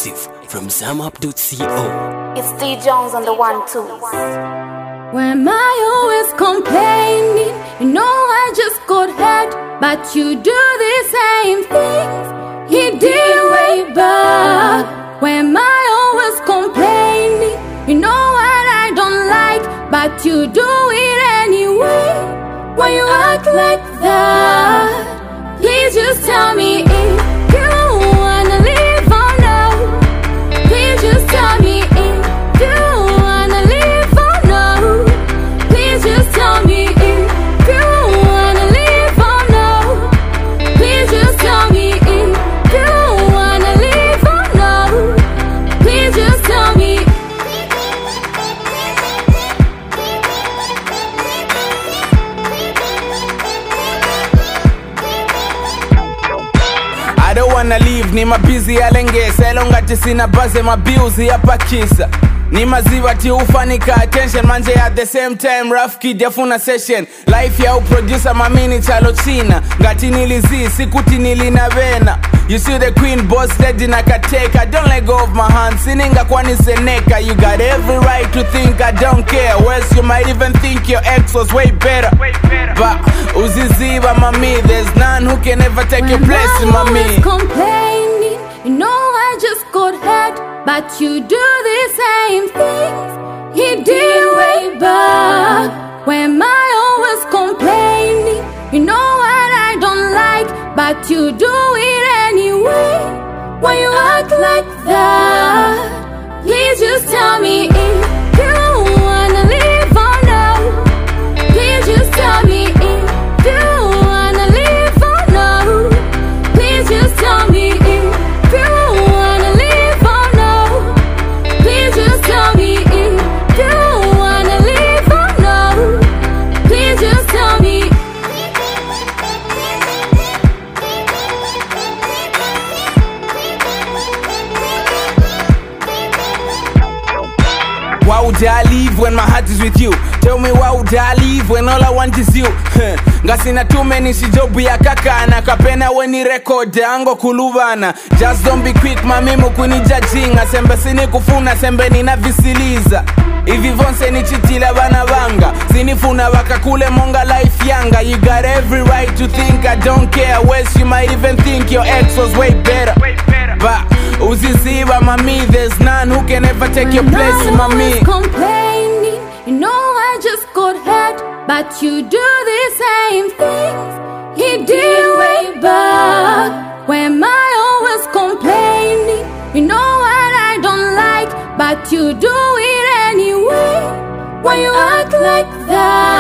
Exclusive from ZamUp.co. It's D Jones on the 1-2. When I always complaining, you know I just got hurt, but you do the same things he did way back. When I always complaining, you know what I don't like, but you do it anyway. Why you act like that? Please just tell me if you wanna live or no. Please just tell me if you wanna live or no. Please just tell me if you wanna live or no. Please just tell me if you wanna live or no. Please just tell me. I don't wanna leave, ni mabizi ya lengesa elongati sina baze mabiuzi ya pakisa ni maziwa ti ufanika attention manje at the same time rough kid yafuna session life ya uproducer mamini chalo china ngati nilizi sikuti nilina vena you see the queen boss lady nakateka don't let go of my hand sininga kwani seneka you got every right to think I don't care worse you might even think your ex was way better but uziziba mami there's none who can ever take your place mami Complaining, you know I just got hurt, but you do the same things he did way back. When I always complaining, you know what I don't like, but you do it anyway. Why you act like that? Please just tell me if you wanna live or no. Please just tell me if you wanna live or no. Please just tell me if you wanna live or no. Please just tell me if you wanna live or no. Please just tell me. Why would I leave when my heart is with you? Tell me why would I leave when all I want is you? Ngasina too many shijobu ya kakana kapena weni record ango kuluvana. Just don't be quick mamimu kunijajinga sembe sini kufuna sembe nina visiliza. Ivi vonse ni chitila bana banga sinifuna wakakule monga life yanga. You got every right to think I don't care worse you might even think your ex was way better but uziziba mami there's none who can ever take your place mami Complaining, you know I just got hurt, but you do the same things he did way back. When I always complaining, you know what I don't like, but you do it anyway. Why you act like that?